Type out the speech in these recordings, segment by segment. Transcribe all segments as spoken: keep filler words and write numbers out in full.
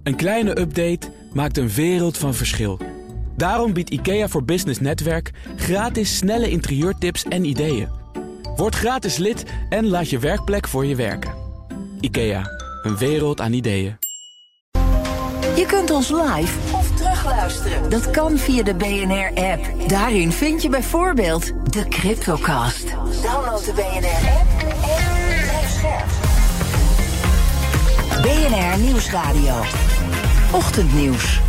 Een kleine update maakt een wereld van verschil. Daarom biedt IKEA voor Business Netwerk gratis snelle interieurtips en ideeën. Word gratis lid en laat je werkplek voor je werken. IKEA, een wereld aan ideeën. Je kunt ons live of terugluisteren. Dat kan via de B N R-app. Daarin vind je bijvoorbeeld de Cryptocast. Download de B N R-app en blijf scherp. B N R Nieuwsradio. Ochtendnieuws.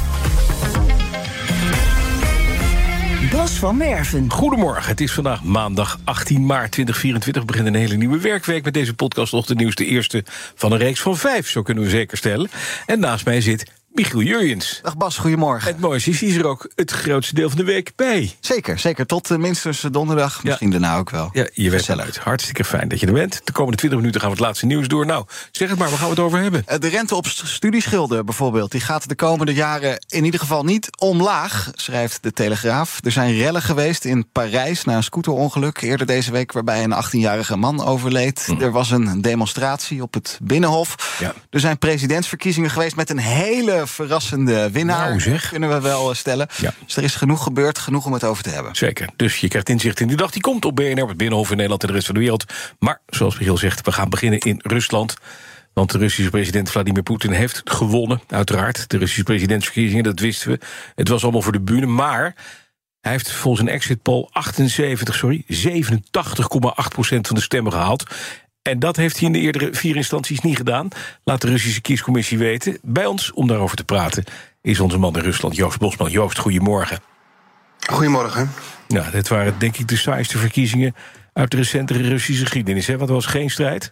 Bas van Werven. Goedemorgen, het is vandaag maandag achttien maart tweeduizend vierentwintig. We beginnen een hele nieuwe werkweek met deze podcast Ochtendnieuws. De eerste van een reeks van vijf, zo kunnen we zeker stellen. En naast mij zit Michiel Jurjens. Dag Bas, goedemorgen. Het mooie is, is er ook het grootste deel van de week bij. Zeker, zeker. Tot uh, minstens donderdag. Ja. Misschien daarna ook wel. Ja, je bent eruit. Hartstikke fijn dat je er bent. De komende twintig minuten gaan we het laatste nieuws door. Nou, zeg het maar, waar gaan we het over hebben? De rente op studieschulden bijvoorbeeld, die gaat de komende jaren in ieder geval niet omlaag, schrijft de Telegraaf. Er zijn rellen geweest in Parijs na een scooterongeluk eerder deze week, waarbij een achttienjarige man overleed. Hm. Er was een demonstratie op het Binnenhof. Ja. Er zijn presidentsverkiezingen geweest met een hele verrassende winnaar, nou, zeg. Kunnen we wel stellen. Ja. Dus er is genoeg gebeurd, genoeg om het over te hebben. Zeker, dus je krijgt inzicht in die dag. Die komt op B N R, op het Binnenhof in Nederland en de rest van de wereld. Maar, zoals Michiel zegt, we gaan beginnen in Rusland. Want de Russische president Vladimir Poetin heeft gewonnen, uiteraard. De Russische presidentsverkiezingen, dat wisten we. Het was allemaal voor de bühne, maar hij heeft volgens een exit poll achtenzeventig, sorry, zevenentachtig komma acht procent van de stemmen gehaald. En dat heeft hij in de eerdere vier instanties niet gedaan. Laat de Russische kiescommissie weten. Bij ons, om daarover te praten, is onze man in Rusland, Joost Bosman. Joost, goedemorgen. Goedemorgen. Nou, dit waren denk ik de saaiste verkiezingen uit de recentere Russische geschiedenis, hè? Want er was geen strijd.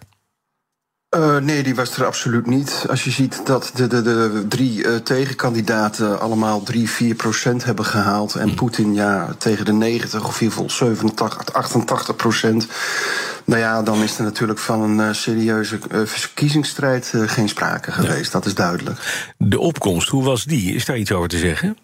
Uh, nee, die was er absoluut niet. Als je ziet dat de, de, de drie uh, tegenkandidaten allemaal drie, vier procent hebben gehaald. En mm. Poetin ja, tegen de negentig of in ieder geval zevenentachtig, achtentachtig procent. Nou ja, dan is er natuurlijk van een uh, serieuze uh, verkiezingsstrijd uh, geen sprake geweest. Ja. Dat is duidelijk. De opkomst, hoe was die? Is daar iets over te zeggen?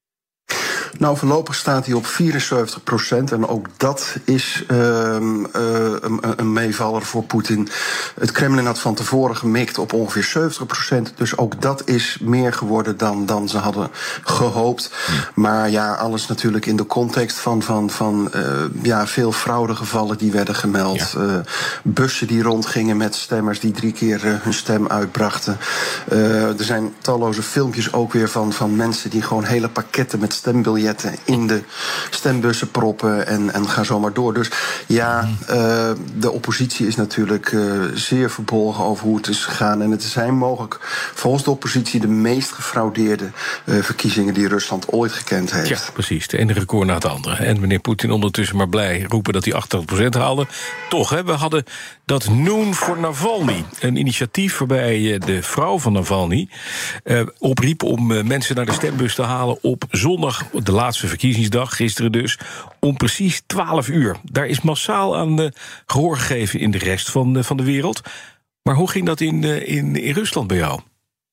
Nou, voorlopig staat hij op vierenzeventig procent. En ook dat is uh, uh, een, een meevaller voor Poetin. Het Kremlin had van tevoren gemikt op ongeveer zeventig procent. Dus ook dat is meer geworden dan, dan ze hadden gehoopt. Ja. Maar ja, alles natuurlijk in de context van, van, van uh, ja, veel fraudegevallen die werden gemeld. Ja. Uh, bussen die rondgingen met stemmers die drie keer uh, hun stem uitbrachten. Uh, er zijn talloze filmpjes ook weer van, van mensen die gewoon hele pakketten met stembiljetten in de stembussen proppen en, en ga zo maar door. Dus ja, uh, de oppositie is natuurlijk uh, zeer verbolgen over hoe het is gegaan. En het zijn mogelijk volgens de oppositie de meest gefraudeerde uh, verkiezingen die Rusland ooit gekend heeft. Ja, precies. De ene record na het andere. En meneer Poetin ondertussen maar blij roepen dat hij achtentachtig procent haalde. Toch, hè, we hadden dat Noon voor Navalny. Een initiatief waarbij de vrouw van Navalny uh, opriep om uh, mensen naar de stembus te halen op zondag, de laatste verkiezingsdag, gisteren dus, om precies twaalf uur. Daar is massaal aan uh, gehoor gegeven in de rest van, uh, van de wereld. Maar hoe ging dat in, uh, in, in Rusland bij jou?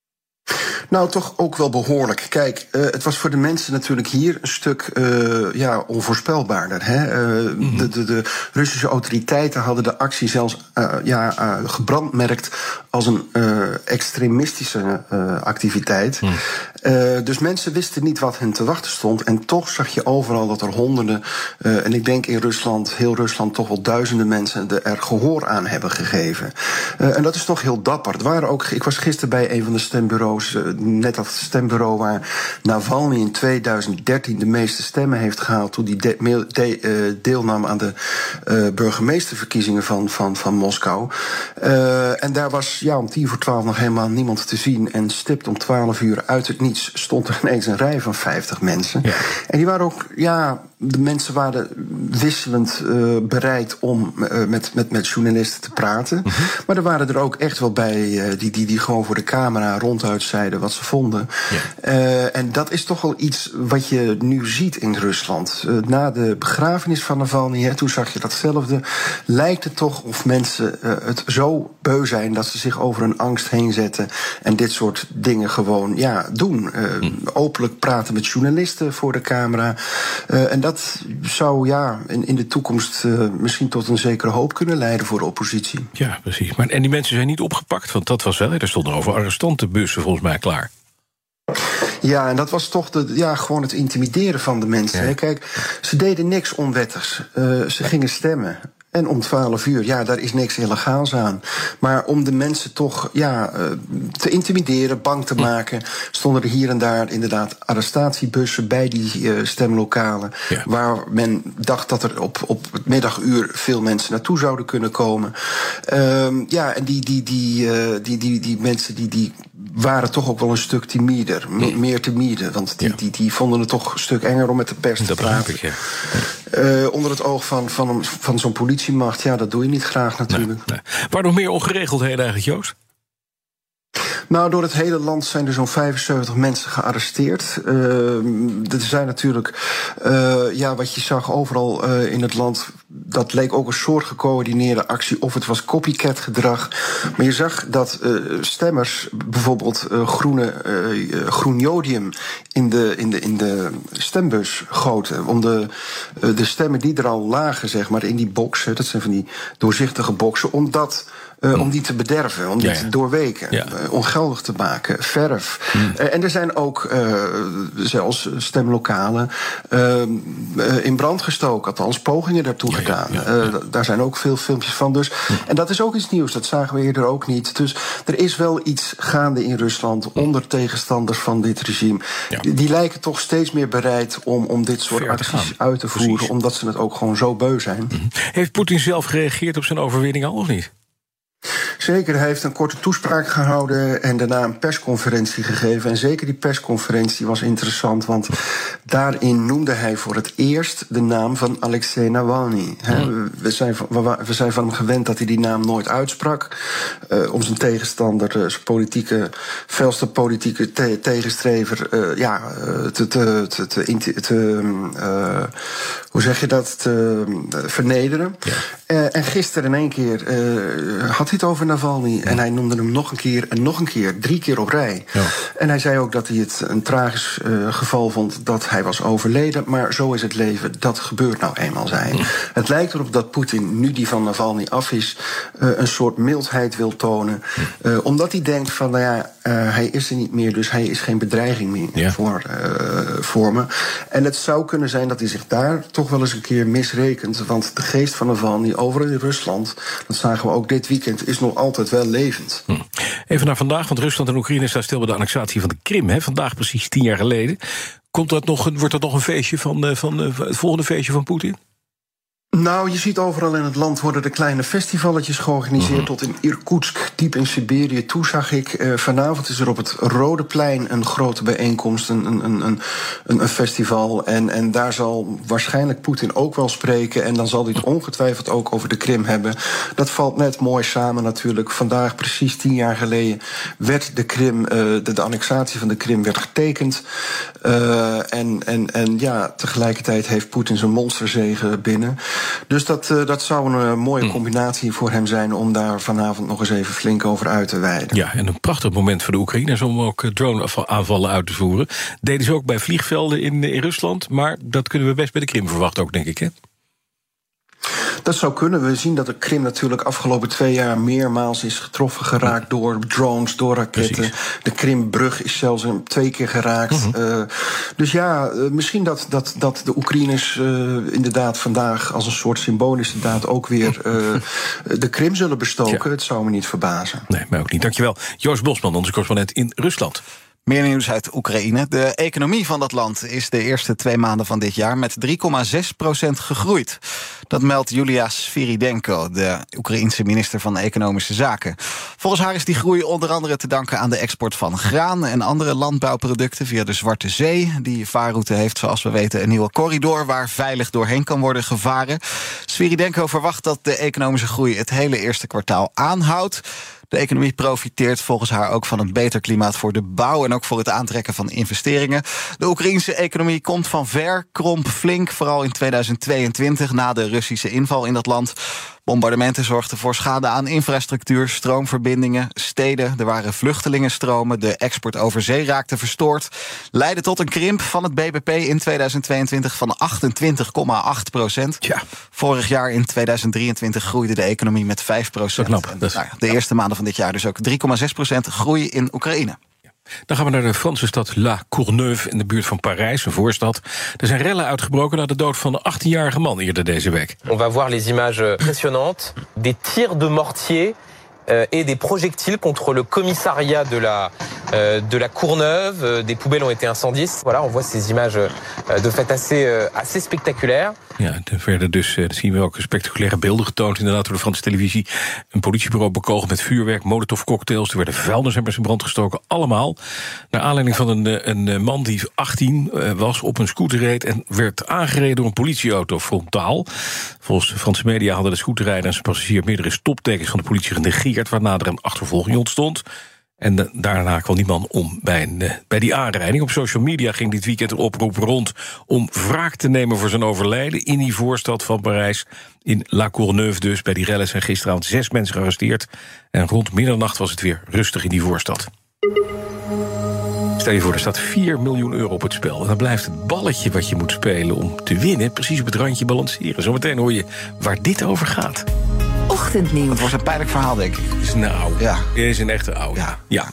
Nou, toch ook wel behoorlijk. Kijk, uh, het was voor de mensen natuurlijk hier een stuk uh, ja, onvoorspelbaarder. Hè? Uh, mm-hmm. de, de, de Russische autoriteiten hadden de actie zelfs uh, ja, uh, gebrandmerkt als een uh, extremistische uh, activiteit. Mm. Uh, dus mensen wisten niet wat hen te wachten stond. En toch zag je overal dat er honderden, uh, en ik denk in Rusland, heel Rusland, toch wel duizenden mensen er gehoor aan hebben gegeven. Uh, en dat is toch heel dapper. Het waren ook, ik was gisteren bij een van de stembureaus, uh, net dat stembureau waar Navalny in tweeduizend dertien de meeste stemmen heeft gehaald toen hij de, de, uh, deelnam aan de uh, burgemeesterverkiezingen van, van, van Moskou. Uh, en daar was ja, om tien voor twaalf nog helemaal niemand te zien. En stipt om twaalf uur uit het niets stond er ineens een rij van vijftig mensen. Ja. En die waren ook, ja, de mensen waren wisselend uh, bereid om uh, met, met, met journalisten te praten. Mm-hmm. Maar er waren er ook echt wel bij uh, die, die, die gewoon voor de camera ronduit zeiden wat ze vonden. Ja. Uh, en dat is toch wel iets wat je nu ziet in Rusland. Uh, na de begrafenis van Navalny, hè, toen zag je datzelfde. Lijkt het toch of mensen uh, het zo beu zijn dat ze zich over hun angst heen zetten en dit soort dingen gewoon ja, doen. Uh, mm. Openlijk praten met journalisten voor de camera. Uh, en dat Dat zou ja, in, in de toekomst uh, misschien tot een zekere hoop kunnen leiden voor de oppositie. Ja, precies. Maar, en die mensen zijn niet opgepakt, want dat was wel, er stonden over arrestantenbussen volgens mij klaar. Ja, en dat was toch de, ja, gewoon het intimideren van de mensen. Ja. Kijk, ze deden niks onwettigs. Uh, ze gingen stemmen. En om twaalf uur, ja, daar is niks illegaals aan. Maar om de mensen toch ja, te intimideren, bang te maken, stonden er hier en daar inderdaad arrestatiebussen bij die uh, stemlokalen. Ja. Waar men dacht dat er op, op het middaguur veel mensen naartoe zouden kunnen komen. Um, ja, en die, die, die, uh, die, die, die mensen die, die waren toch ook wel een stuk timider. Me, meer timide. Want die, ja. die, die vonden het toch een stuk enger om met de pers te dat praten. Ik, ja. Uh, onder het oog van, van, van zo'n politiemacht, ja, dat doe je niet graag natuurlijk. Nee, nee. Waar nog meer ongeregeldheden eigenlijk, Joost? Nou, door het hele land zijn er zo'n vijfenzeventig mensen gearresteerd. Uh, er zijn natuurlijk, uh, ja, wat je zag overal uh, in het land, dat leek ook een soort gecoördineerde actie, of het was copycat gedrag. Maar je zag dat uh, stemmers bijvoorbeeld uh, groene, uh, groen jodium in de, in, de, in de stembus goten. Om de, uh, de stemmen die er al lagen, zeg maar, in die boxen, dat zijn van die doorzichtige boxen, omdat Uh, om die te bederven, om die ja, ja. te doorweken, ja. uh, ongeldig te maken, verf. Mm. Uh, en er zijn ook uh, zelfs stemlokalen uh, uh, in brand gestoken, althans pogingen daartoe ja, gedaan. Ja, ja, ja. Uh, daar zijn ook veel filmpjes van. Dus. Mm. En dat is ook iets nieuws, dat zagen we eerder ook niet. Dus er is wel iets gaande in Rusland onder tegenstanders van dit regime. Ja. Die, die lijken toch steeds meer bereid om, om dit soort Ver acties te uit te voeren, Precies. omdat ze het ook gewoon zo beu zijn. Mm. Heeft Poetin zelf gereageerd op zijn overwinning al of niet? Zeker, hij heeft een korte toespraak gehouden en daarna een persconferentie gegeven. En zeker die persconferentie was interessant, want daarin noemde hij voor het eerst de naam van Alexei Navalny. Mm. We, zijn van, we zijn van hem gewend dat hij die naam nooit uitsprak. Uh, om zijn tegenstander, uh, zijn politieke, felste politieke te- tegenstrever, uh, ja, te, te, te, te, te uh, hoe zeg je dat, te uh, vernederen. Ja. Uh, en gisteren in één keer uh, had hij het over Navalny. Ja. En hij noemde hem nog een keer en nog een keer, drie keer op rij. Ja. En hij zei ook dat hij het een tragisch uh, geval vond dat hij was overleden. Maar zo is het leven, dat gebeurt nou eenmaal, zei hij. Ja. Het lijkt erop dat Poetin, nu die van Navalny af is, uh, een soort mildheid wil tonen. Uh, omdat hij denkt van, nou ja, uh, hij is er niet meer, dus hij is geen bedreiging meer ja. voor, uh, voor me. En het zou kunnen zijn dat hij zich daar toch wel eens een keer misrekent. Want de geest van Navalny overal in Rusland, dat zagen we ook dit weekend, is nog altijd wel levend. Hm. Even naar vandaag, want Rusland en Oekraïne staan stil bij de annexatie van de Krim. Hè? Vandaag precies tien jaar geleden. Komt dat nog, wordt dat nog een feestje van, van het volgende feestje van Poetin? Nou, je ziet overal in het land worden er kleine festivalletjes georganiseerd. Mm-hmm. Tot in Irkutsk, diep in Siberië toe zag ik. Uh, vanavond is er op het Rode Plein een grote bijeenkomst, een, een, een, een, een festival. En, en daar zal waarschijnlijk Poetin ook wel spreken. En dan zal hij het ongetwijfeld ook over de Krim hebben. Dat valt net mooi samen natuurlijk. Vandaag, precies tien jaar geleden, werd de Krim, uh, de, de annexatie van de Krim werd getekend. Uh, en, en, en ja, tegelijkertijd heeft Poetin zijn monsterzege binnen. Dus dat, uh, dat zou een uh, mooie combinatie voor hem zijn om daar vanavond nog eens even flink over uit te wijden. Ja, en een prachtig moment voor de Oekraïners om ook drone-aanvallen uit te voeren. Deden ze ook bij vliegvelden in, in Rusland, maar dat kunnen we best bij de Krim verwachten ook, denk ik, hè? Dat zou kunnen. We zien dat de Krim natuurlijk afgelopen twee jaar meermaals is getroffen geraakt door drones, door raketten. Precies. De Krimbrug is zelfs twee keer geraakt. Mm-hmm. Uh, dus ja, uh, misschien dat, dat, dat de Oekraïners uh, inderdaad vandaag als een soort symbolische daad ook weer uh, de Krim zullen bestoken. Ja. Het zou me niet verbazen. Nee, mij ook niet. Dankjewel. Joost Bosman, onze correspondent in Rusland. Meer nieuws uit Oekraïne. De economie van dat land is de eerste twee maanden van dit jaar met drie komma zes procent gegroeid. Dat meldt Julia Sviridenko, de Oekraïense minister van Economische Zaken. Volgens haar is die groei onder andere te danken aan de export van graan en andere landbouwproducten via de Zwarte Zee. Die vaarroute heeft, zoals we weten, een nieuwe corridor waar veilig doorheen kan worden gevaren. Sviridenko verwacht dat de economische groei het hele eerste kwartaal aanhoudt. De economie profiteert volgens haar ook van een beter klimaat voor de bouw en ook voor het aantrekken van investeringen. De Oekraïense economie komt van ver, kromp flink, vooral in tweeduizend tweeëntwintig na de Russische inval in dat land. Bombardementen zorgden voor schade aan infrastructuur, stroomverbindingen, steden. Er waren vluchtelingenstromen, de export over zee raakte verstoord. Leidde tot een krimp van het B B P in tweeduizend tweeëntwintig van achtentwintig komma acht procent. Ja. Vorig jaar in tweeduizend drieëntwintig groeide de economie met vijf procent. Knap, en, nou, de eerste maanden van dit jaar dus ook drie komma zes procent groei in Oekraïne. Dan gaan we naar de Franse stad La Courneuve in de buurt van Parijs, een voorstad. Er zijn rellen uitgebroken na de dood van een achttienjarige man eerder deze week. On va voir les images impressionnantes des tirs de mortier euh, et des projectiles contre le commissariat de la euh, de la Courneuve. Euh, des poubelles ont été incendiées. Voilà, on voit ces images euh, de fait assez euh, assez spectaculaires. Ja, er werden dus, uh, zien we ook spectaculaire beelden getoond, inderdaad, door de Franse televisie. Een politiebureau bekogeld met vuurwerk, molotovcocktails. Er werden vuilnisemmers in brand gestoken, allemaal. Naar aanleiding van een, een man die achttien was, op een scooter reed en werd aangereden door een politieauto frontaal. Volgens Franse media hadden de scooterrijder en zijn passagier meerdere stoptekens van de politie genegeerd, waarna er een achtervolging ontstond. En de, daarna kwam die man om bij, een, uh, bij die aanrijding. Op social media ging dit weekend een oproep rond om wraak te nemen voor zijn overlijden in die voorstad van Parijs. In La Courneuve dus. Bij die rellen zijn gisteravond zes mensen gearresteerd. En rond middernacht was het weer rustig in die voorstad. Stel je voor, er staat vier miljoen euro op het spel. En dan blijft het balletje wat je moet spelen om te winnen precies op het randje balanceren. Zometeen hoor je waar dit over gaat. Ochtendnieuws. Het wordt een pijnlijk verhaal, denk ik. Is nou, Ja. is een echte oude. Ja. Ja.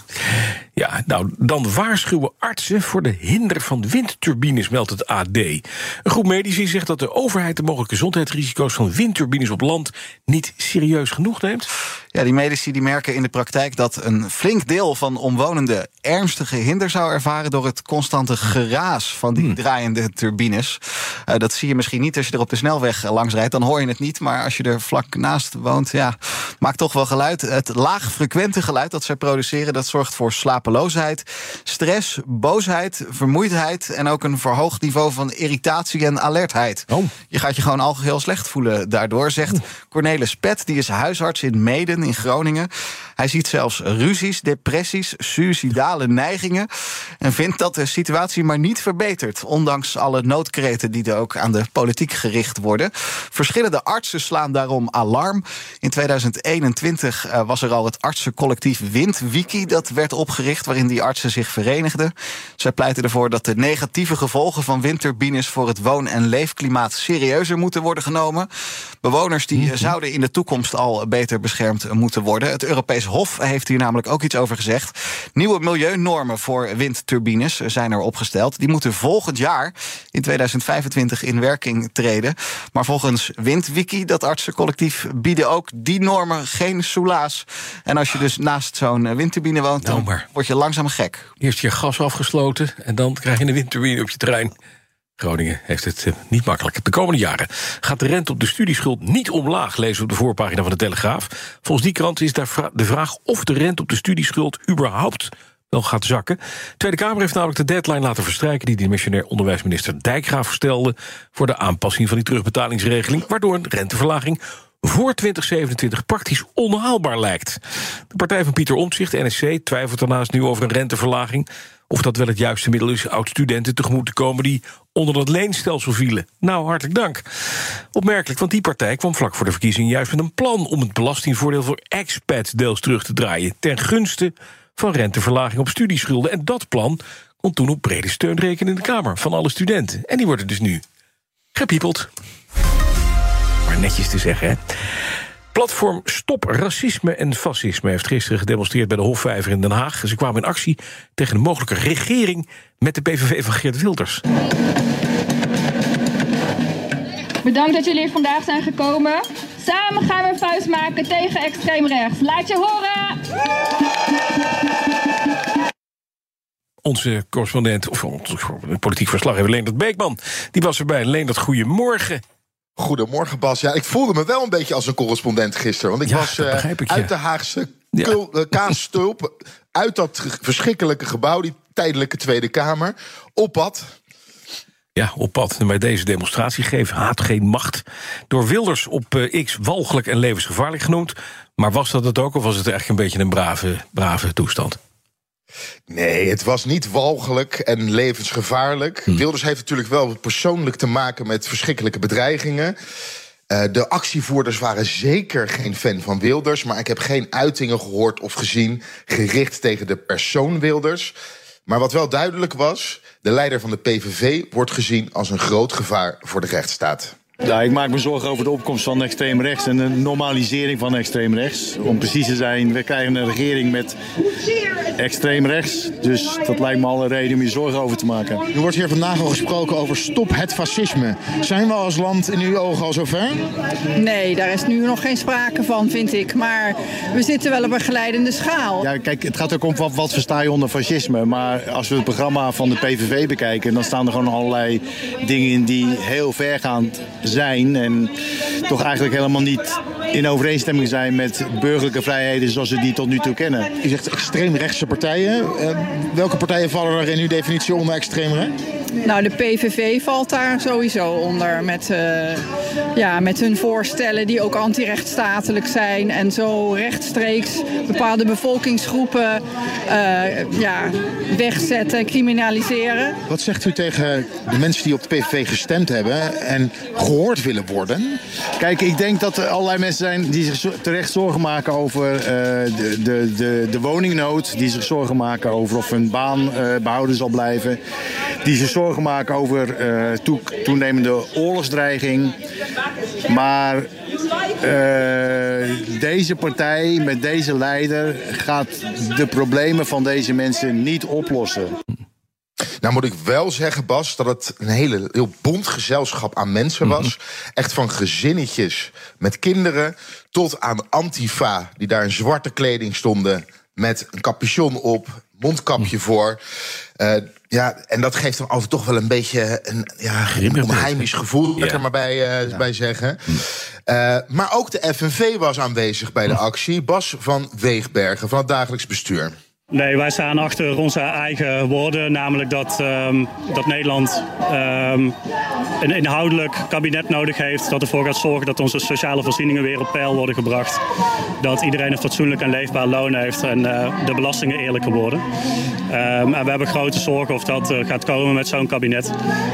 Ja, nou, dan waarschuwen artsen voor de hinder van windturbines, meldt het A D. Een groep medici zegt dat de overheid de mogelijke gezondheidsrisico's van windturbines op land niet serieus genoeg neemt. Ja, die medici die merken in de praktijk dat een flink deel van omwonenden ernstige hinder zou ervaren door het constante geraas van die hmm. draaiende turbines. Uh, dat zie je misschien niet als je er op de snelweg langs rijdt, dan hoor je het niet. Maar als je er vlak naast woont, ja, maakt toch wel geluid. Het laagfrequente geluid dat zij produceren, dat zorgt voor slapeloosheid, stress, boosheid, vermoeidheid en ook een verhoogd niveau van irritatie en alertheid. Oh. Je gaat je gewoon algeheel slecht voelen daardoor, zegt Cornelis Pet, die is huisarts in Meeden in Groningen. Hij ziet zelfs ruzies, depressies, suïcidale neigingen en vindt dat de situatie maar niet verbetert, ondanks alle noodkreten die er ook aan de politiek gericht worden. Verschillende artsen slaan daarom alarm. In tweeduizend eenentwintig uh, was er al het artsencollectief WindWiki dat werd opgericht, waarin die artsen zich verenigden. Zij pleiten ervoor dat de negatieve gevolgen van windturbines voor het woon- en leefklimaat serieuzer moeten worden genomen. Bewoners die mm-hmm. zouden in de toekomst al beter beschermd moeten worden. Het Europees Hof heeft hier namelijk ook iets over gezegd. Nieuwe milieunormen voor windturbines zijn er opgesteld. Die moeten volgend jaar, in tweeduizend vijfentwintig, in werking treden. Maar volgens WindWiki, dat artsencollectief, bieden ook die normen geen soelaas. En als je dus naast zo'n windturbine woont, dan nou word je langzaam gek. Eerst je gas afgesloten en dan krijg je een windturbine op je terrein. Groningen heeft het uh, niet makkelijk. De komende jaren gaat de rente op de studieschuld niet omlaag, lezen we op de voorpagina van de Telegraaf. Volgens die krant is daar vra- de vraag of de rente op de studieschuld überhaupt wel gaat zakken. De Tweede Kamer heeft namelijk de deadline laten verstrijken die de dimissionair onderwijsminister Dijkgraaf stelde voor de aanpassing van die terugbetalingsregeling, waardoor een renteverlaging voor twintig zevenentwintig praktisch onhaalbaar lijkt. De partij van Pieter Omtzigt, de N S C, twijfelt daarnaast nu over een renteverlaging. Of dat wel het juiste middel is oud-studenten tegemoet te komen die onder dat leenstelsel vielen. Nou, hartelijk dank. Opmerkelijk, want die partij kwam vlak voor de verkiezingen juist met een plan om het belastingvoordeel voor expats deels terug te draaien, ten gunste van renteverlaging op studieschulden. En dat plan kon toen op brede steun rekenen in de Kamer van alle studenten. En die worden dus nu gepiepeld. Maar netjes te zeggen, hè. Platform Stop Racisme en Fascisme heeft gisteren gedemonstreerd bij de Hofvijver in Den Haag. Ze kwamen in actie tegen een mogelijke regering met de P V V van Geert Wilders. Bedankt dat jullie hier vandaag zijn gekomen. Samen gaan we een vuist maken tegen extreem rechts. Laat je horen! Onze correspondent, of onze politiek verslaggever Leendert Beekman, die was erbij. Leendert, goedemorgen. Goedemorgen, Bas. Ja, ik voelde me wel een beetje als een correspondent gisteren. Want ik ja, was uh, ik, uit ja. de Haagse ja. kul, uh, kaasstulp, uit dat verschrikkelijke gebouw, die tijdelijke Tweede Kamer, op pad. Ja, op pad. En bij deze demonstratie geeft haat geen macht. Door Wilders op uh, X walgelijk en levensgevaarlijk genoemd. Maar was dat het ook, of was het echt een beetje een brave, brave toestand? Nee, het was niet walgelijk en levensgevaarlijk. Hm. Wilders heeft natuurlijk wel persoonlijk te maken met verschrikkelijke bedreigingen. Uh, de actievoerders waren zeker geen fan van Wilders, maar ik heb geen uitingen gehoord of gezien gericht tegen de persoon Wilders. Maar wat wel duidelijk was, de leider van de P V V wordt gezien als een groot gevaar voor de rechtsstaat. Ja, ik maak me zorgen over de opkomst van extreem rechts en de normalisering van extreem rechts. Om precies te zijn, we krijgen een regering met extreem rechts. Dus dat lijkt me al een reden om je zorgen over te maken. Er wordt hier vandaag al gesproken over stop het fascisme. Zijn we als land in uw ogen al zover? Nee, daar is nu nog geen sprake van, vind ik. Maar we zitten wel op een glijdende schaal. Ja, kijk, het gaat ook om wat, wat versta je onder fascisme. Maar als we het programma van de P V V bekijken, dan staan er gewoon allerlei dingen in die heel vergaand zijn. En toch eigenlijk helemaal niet in overeenstemming zijn met burgerlijke vrijheden zoals we die tot nu toe kennen. U zegt extreemrechtse partijen. Uh, welke partijen vallen er in uw definitie onder extreemrecht? Nou, de P V V valt daar sowieso onder met, uh, ja, met hun voorstellen die ook anti-rechtsstatelijk zijn en zo rechtstreeks bepaalde bevolkingsgroepen uh, ja, wegzetten, criminaliseren. Wat zegt u tegen de mensen die op de P V V gestemd hebben en gehoord willen worden? Kijk, ik denk dat er allerlei mensen zijn die zich terecht zorgen maken over uh, de, de, de, de woningnood, die zich zorgen maken over of hun baan uh, behouden zal blijven, die zich zorgen maken over uh, toe, toenemende oorlogsdreiging. Maar uh, deze partij met deze leider gaat de problemen van deze mensen niet oplossen. Nou moet ik wel zeggen, Bas, dat het een hele, heel bont gezelschap aan mensen was. Mm-hmm. Echt van gezinnetjes met kinderen tot aan Antifa, die daar in zwarte kleding stonden met een capuchon op, mondkapje mm. voor. Uh, ja, en dat geeft hem altijd toch wel een beetje een ja, onheimisch gevoel, wil ik er maar bij, uh, ja. bij zeggen. Mm. Uh, maar ook de F N V was aanwezig bij de actie. Bas van Weegbergen van het Dagelijks Bestuur. Nee, wij staan achter onze eigen woorden, namelijk dat, um, dat Nederland um, een inhoudelijk kabinet nodig heeft, dat ervoor gaat zorgen dat onze sociale voorzieningen weer op peil worden gebracht, dat iedereen een fatsoenlijk en leefbaar loon heeft en uh, de belastingen eerlijker worden. Um, en we hebben grote zorgen of dat uh, gaat komen met zo'n kabinet.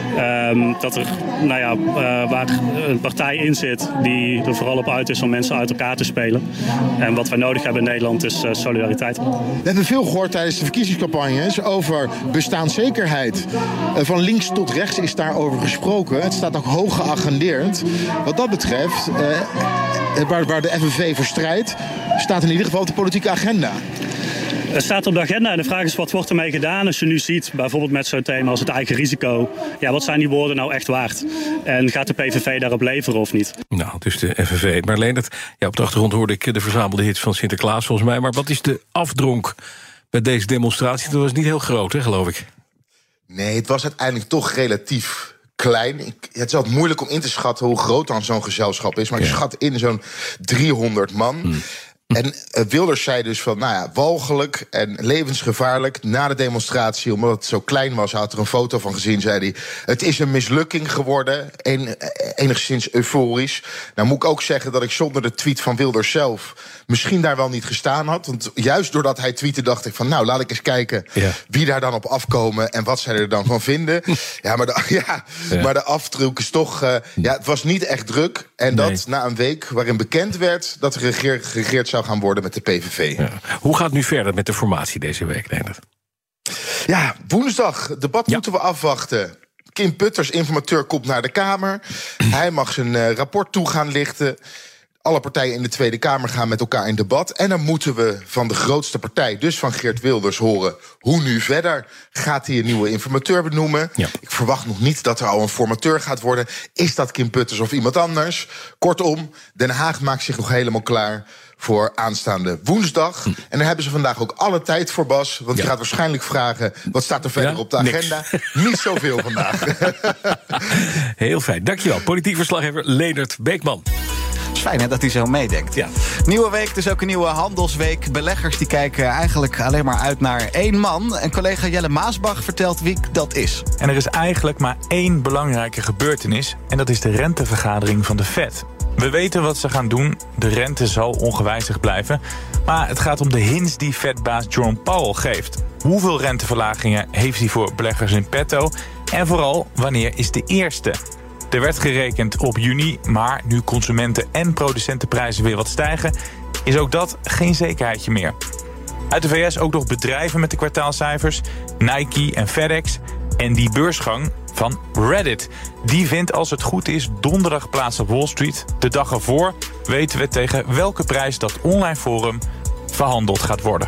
Um, dat er, nou ja, uh, waar een partij in zit die er vooral op uit is om mensen uit elkaar te spelen. En wat wij nodig hebben in Nederland is uh, solidariteit. We hebben veel gehoord tijdens de verkiezingscampagnes over bestaanszekerheid. Van links tot rechts is daarover gesproken. Het staat ook hoog geagendeerd. Wat dat betreft, eh, waar, waar de F N V voor strijdt, staat in ieder geval op de politieke agenda. Het staat op de agenda en de vraag is wat wordt ermee gedaan als je nu ziet, bijvoorbeeld met zo'n thema als het eigen risico. Ja, wat zijn die woorden nou echt waard? En gaat de P V V daarop leveren of niet? Nou, dus de F N V. Marleen, dat, ja, op de achtergrond hoorde ik de verzamelde hits van Sinterklaas volgens mij. Maar wat is de afdronk bij deze demonstratie? Dat was niet heel groot, hè, geloof ik. Nee, het was uiteindelijk toch relatief klein. Ik, het is altijd moeilijk om in te schatten hoe groot dan zo'n gezelschap is. Maar ik ja. schat in zo'n driehonderd man. Hmm. En uh, Wilders zei dus van, nou ja, walgelijk en levensgevaarlijk na de demonstratie, omdat het zo klein was, had er een foto van gezien, zei hij, het is een mislukking geworden, en, enigszins euforisch. Nou moet ik ook zeggen dat ik zonder de tweet van Wilders zelf misschien daar wel niet gestaan had, want juist doordat hij tweette dacht ik van, nou, laat ik eens kijken ja. wie daar dan op afkomen en wat zij er dan van vinden. ja, maar de, ja, ja. maar de afdruk is toch, uh, ja, het was niet echt druk. En dat nee. na een week waarin bekend werd dat er geregeerd, geregeerd zou gaan worden met de P V V. Ja. Hoe gaat het nu verder met de formatie deze week, Leonard? Ja, woensdag. Debat ja. moeten we afwachten. Kim Putters, informateur, komt naar de Kamer. Hij mag zijn uh, rapport toe gaan lichten. Alle partijen in de Tweede Kamer gaan met elkaar in debat. En dan moeten we van de grootste partij, dus van Geert Wilders, horen hoe nu verder. Gaat hij een nieuwe informateur benoemen? Ja. Ik verwacht nog niet dat er al een formateur gaat worden. Is dat Kim Putters of iemand anders? Kortom, Den Haag maakt zich nog helemaal klaar voor aanstaande woensdag. Hm. En daar hebben ze vandaag ook alle tijd voor, Bas. Want ja. je gaat waarschijnlijk vragen, wat staat er verder ja? op de agenda? Niks. Niet zoveel vandaag. Heel fijn, dankjewel. Politiek verslaggever Leendert Beekman. Het is fijn hè, dat hij zo meedenkt. Ja. Nieuwe week, dus ook een nieuwe handelsweek. Beleggers die kijken eigenlijk alleen maar uit naar één man. En collega Jelle Maasbach vertelt wie dat is. En er is eigenlijk maar één belangrijke gebeurtenis. En dat is de rentevergadering van de Fed. We weten wat ze gaan doen. De rente zal ongewijzigd blijven. Maar het gaat om de hints die Fed-baas Jerome Powell geeft. Hoeveel renteverlagingen heeft hij voor beleggers in petto? En vooral, wanneer is de eerste? Er werd gerekend op juni, maar nu consumenten- en producentenprijzen weer wat stijgen, is ook dat geen zekerheidje meer. Uit de V S ook nog bedrijven met de kwartaalcijfers, Nike en FedEx. En die beursgang van Reddit. Die vindt, als het goed is, donderdag plaats op Wall Street. De dag ervoor weten we tegen welke prijs dat online forum verhandeld gaat worden.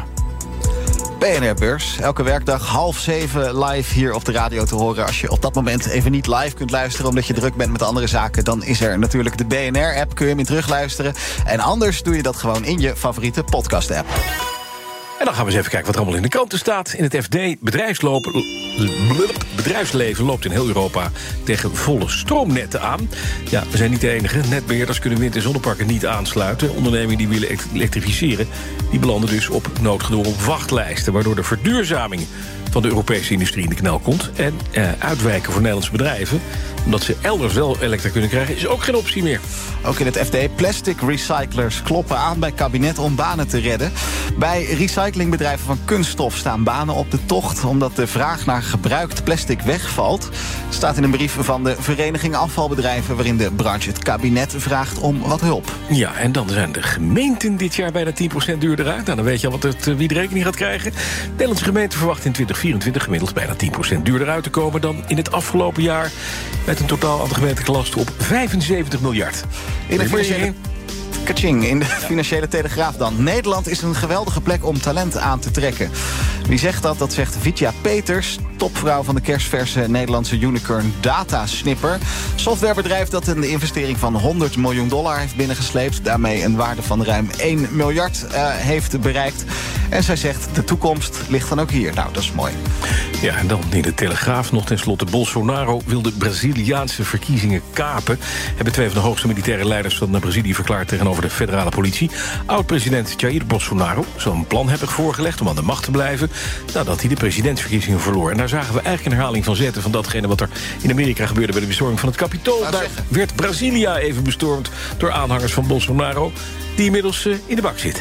B N R-beurs, elke werkdag half zeven live hier op de radio te horen. Als je op dat moment even niet live kunt luisteren omdat je druk bent met andere zaken, dan is er natuurlijk de B N R-app, kun je hem in terugluisteren. En anders doe je dat gewoon in je favoriete podcast-app. En dan gaan we eens even kijken wat er allemaal in de kranten staat. In het F D, bedrijfslopen, bedrijfsleven loopt in heel Europa tegen volle stroomnetten aan. Ja, we zijn niet de enige. Netbeheerders kunnen wind- en zonneparken niet aansluiten. Ondernemingen die willen elektrificeren, die belanden dus op noodgedwongen wachtlijsten, waardoor de verduurzaming van de Europese industrie in de knel komt. En eh, uitwijken voor Nederlandse bedrijven, omdat ze elders wel elektra kunnen krijgen, is ook geen optie meer. Ook in het F D, plastic recyclers kloppen aan bij kabinet om banen te redden. Bij recyclingbedrijven van kunststof staan banen op de tocht, omdat de vraag naar gebruikt plastic wegvalt. Staat in een brief van de Vereniging Afvalbedrijven, waarin de branche het kabinet vraagt om wat hulp. Ja, en dan zijn de gemeenten dit jaar bijna tien procent duurder uit. Nou, dan weet je al wat het, wie de rekening gaat krijgen. De Nederlandse gemeente verwacht in twintig vierentwintig gemiddeld bijna tien procent duurder uit te komen dan in het afgelopen jaar, met een totaal aan de gemeente gelast op vijfenzeventig miljard. In de financiële... Kaching, in de financiële Telegraaf dan. Nederland is een geweldige plek om talent aan te trekken. Wie zegt dat? Dat zegt Vitja Peters, topvrouw van de kerstverse Nederlandse unicorn Datasnipper. Softwarebedrijf dat een investering van honderd miljoen dollar heeft binnengesleept. Daarmee een waarde van ruim één miljard uh, heeft bereikt. En zij zegt, de toekomst ligt dan ook hier. Nou, dat is mooi. Ja, en dan in de Telegraaf nog tenslotte. Bolsonaro wil de Braziliaanse verkiezingen kapen. Hebben twee van de hoogste militaire leiders van Brazilië verklaard tegenover de federale politie. Oud-president Jair Bolsonaro zou een plan hebben voorgelegd om aan de macht te blijven nadat hij de presidentsverkiezingen verloor. En daar zagen we eigenlijk een herhaling van zetten van datgene wat er in Amerika gebeurde bij de bestorming van het Capitool. Daar zeggen. werd Brazilia even bestormd door aanhangers van Bolsonaro, die inmiddels uh, in de bak zit.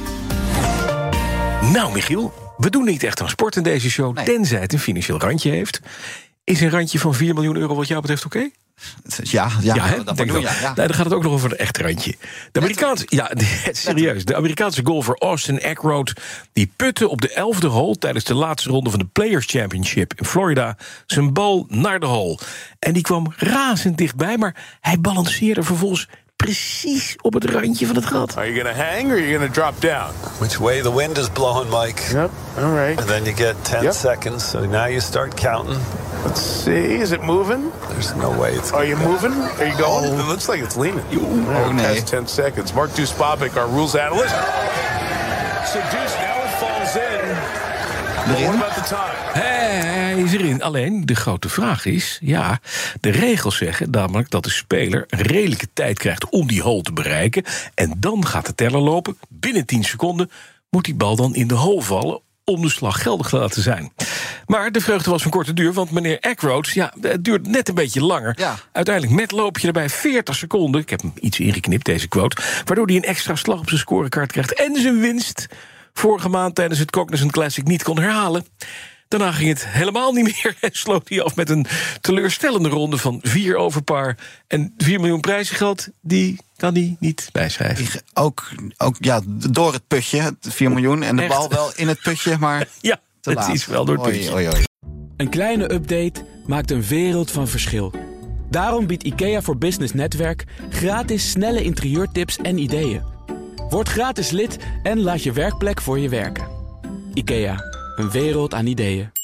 Nou, Michiel, we doen niet echt aan sport in deze show, nee. Tenzij het een financieel randje heeft. Is een randje van vier miljoen euro wat jou betreft oké? Okay? Ja, ja, ja, dat denk doen, wel. ja, ja. Nee, dan gaat het ook nog over een echt randje. De Amerikaanse, ja, serieus. De Amerikaanse golfer Austin Eckroat die putte op de elfde hole tijdens de laatste ronde van de Players Championship in Florida zijn bal naar de hole. En die kwam razend dichtbij, maar hij balanceerde vervolgens precies op het randje van het gat. Are you gonna hang or are you gonna drop down? Which way the wind is blowing, Mike. Yep, all right. And then you get ten yep. seconds, so now you start counting. Let's see, is it moving? There's no way it's Are you go. moving? Are you going? Oh. It looks like it's leaning. Oh, nee. Past ten seconds. Mark Duspavic, our rules analyst. So Deuce, now it falls in. But what about the time? Hij is erin. Alleen, de grote vraag is, ja, de regels zeggen namelijk dat de speler een redelijke tijd krijgt om die hole te bereiken. En dan gaat de teller lopen. Binnen tien seconden moet die bal dan in de hole vallen om de slag geldig te laten zijn. Maar de vreugde was van korte duur, want meneer Eckroat, ja, het duurt net een beetje langer. Ja. Uiteindelijk met loopje erbij veertig seconden. Ik heb hem iets ingeknipt, deze quote. Waardoor hij een extra slag op zijn scorekaart krijgt en zijn winst vorige maand tijdens het Cognizant Classic niet kon herhalen. Daarna ging het helemaal niet meer en sloot hij af met een teleurstellende ronde van vier over par. En vier miljoen prijzengeld, die kan hij niet bijschrijven. Ook, ook ja, door het putje, vier miljoen. En de Echt? bal wel in het putje, maar ja, te het laat. is wel door het putje. Oei, oei, oei. Een kleine update maakt een wereld van verschil. Daarom biedt IKEA voor Business Netwerk gratis snelle interieurtips en ideeën. Word gratis lid en laat je werkplek voor je werken. IKEA, een wereld aan ideeën.